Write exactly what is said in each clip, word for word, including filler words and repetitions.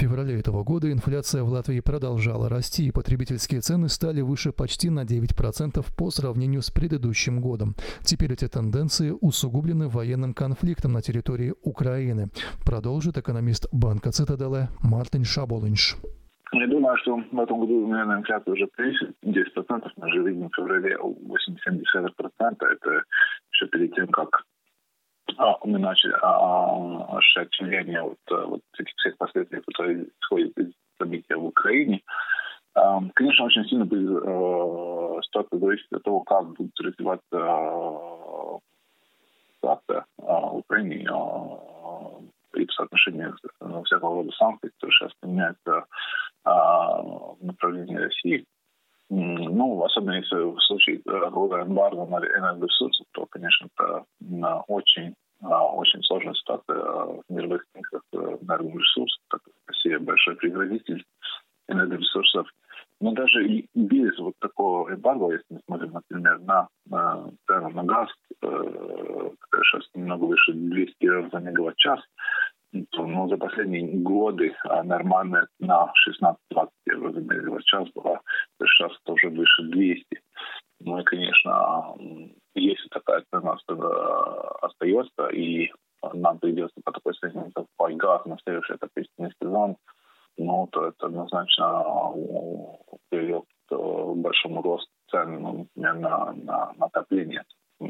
феврале этого года инфляция в Латвии продолжала расти, и потребительские цены стали выше почти на девять процентов по сравнению с предыдущим годом. Теперь эти тенденции усугублены военным конфликтом на территории Украины, продолжит экономист банка «Цитаделе» Мартин Шаболинш. Я думаю, что в этом году, наверное, инфляция уже превысит десять процентов. Мы же видим в феврале восемь целых семь десятых процента. Это еще перед тем, как а, мы начали а, ощущать влияние вот, вот этих всех последствий, которые исходят из событий в Украине. А, конечно, очень сильно будет а, ситуация зависит от того, как будет развиваться а, ситуация а, в Украине а, при соотношении ну, всякого рода санкций, которые сейчас применяются в направлении России. Ну, особенно если в случае ввода эмбарго на энергоресурсы, то, конечно, это очень, очень сложная ситуация в мировых рынках энергоресурсов, так как Россия большой производитель энергоресурсов. Но даже и без вот такого эмбарго, если мы смотрим, например, на цену на газ, которая сейчас немного выше двести евро за мегаватт-час, то, ну, за последние годы нормальная на шестнадцать-двадцать евро за мегаватт-час была, сейчас тоже выше двухсот. Ну и, конечно, если такая цена остается, и нам придется по такой цене закупать газ на следующий отопительный сезон, ну, то это однозначно приведет к большому росту цен, ну, например, на, на, на отопление.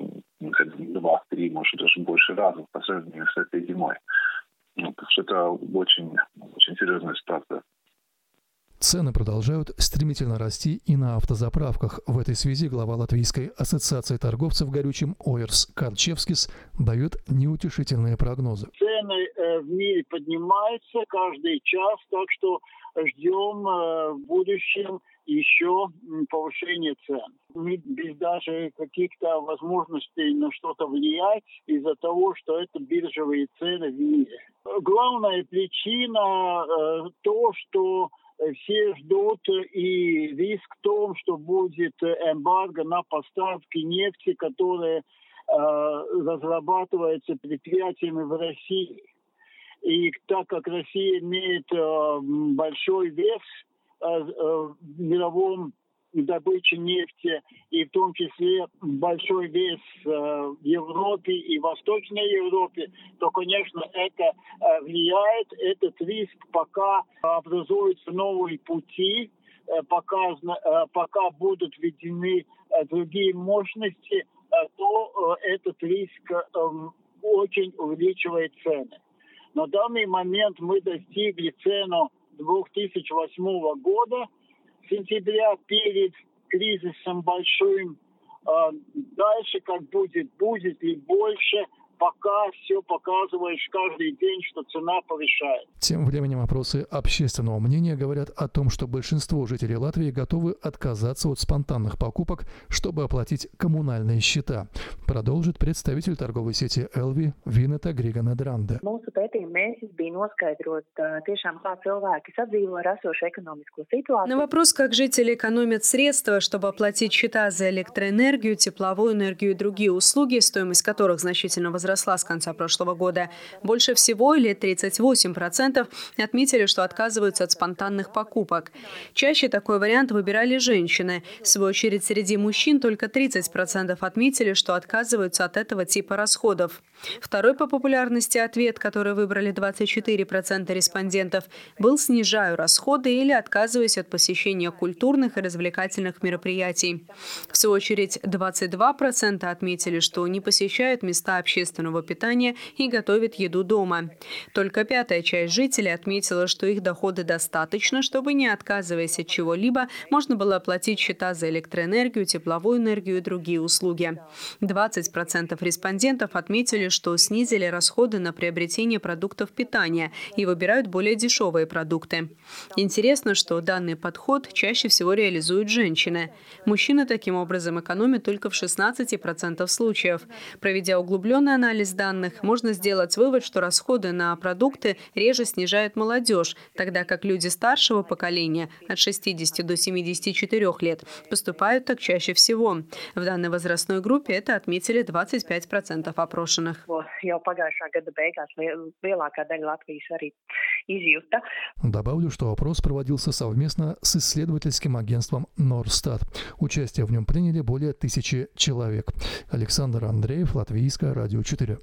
два-три, может, даже больше раза по сравнению с этой зимой. Ну, так что это очень, очень серьезная ситуация. Цены продолжают стремительно расти и на автозаправках. В этой связи глава Латвийской ассоциации торговцев горючим Ойерс Карчевскис дает неутешительные прогнозы. Цены в мире поднимаются каждый час, так что ждем в будущем еще повышение цен. Мы без даже каких-то возможностей на что-то влиять из-за того, что это биржевые цены в мире. Главная причина э, то, что все ждут, и риск в том, что будет эмбарго на поставки нефти, которая э, разрабатывается предприятиями в России. И так как Россия имеет э, большой вес э, э, в мировом добыче нефти, и в том числе большой вес э, в Европе и Восточной Европе, то, конечно, это э, влияет, этот риск, пока образуются новые пути, э, пока, э, пока будут введены э, другие мощности, э, то э, этот риск э, очень увеличивает цены. На данный момент мы достигли цену две тысячи восьмого года, сентября, перед кризисом большим. Дальше как будет, будет ли больше, пока все показываешь каждый день, что цена повышает. Тем временем опросы общественного мнения говорят о том, что большинство жителей Латвии готовы отказаться от спонтанных покупок, чтобы оплатить коммунальные счета, продолжит представитель торговой сети Элви Винета Григана Дранде. На вопрос, как жители экономят средства, чтобы оплатить счета за электроэнергию, тепловую энергию и другие услуги, стоимость которых значительно возросла с конца прошлого года, больше всего, или тридцать восемь процентов, отметили, что отказываются от спонтанных покупок. Чаще такой вариант выбирали женщины. В свою очередь, среди мужчин только тридцать процентов отметили, что отказываются от этого типа расходов. Второй по популярности ответ, который выбрали двадцать четыре процента респондентов, был «снижаю расходы» или «отказываюсь от посещения культурных и развлекательных мероприятий». В свою очередь, двадцать два процента отметили, что не посещают места общественного питания и готовят еду дома. Только пятая часть жителей отметила, что их доходы достаточно, чтобы, не отказываясь от чего-либо, можно было оплатить счета за электроэнергию, тепловую энергию и другие услуги. двадцать процентов респондентов отметили, что снизили расходы на приобретение продуктов питания и выбирают более дешевые продукты. Интересно, что данный подход чаще всего реализуют женщины. Мужчины таким образом экономят только в шестнадцати процентах случаев. Проведя углубленный анализ данных, можно сделать вывод, что расходы на продукты реже снижает молодежь, тогда как люди старшего поколения от шестидесяти до семидесяти четырёх лет поступают так чаще всего. В данной возрастной группе это отметили двадцать пять процентов опрошенных. Добавлю, что опрос проводился совместно с исследовательским агентством Норстат. Участие в нем приняли более тысячи человек. Александр Андреев, Латвийское радио четыре.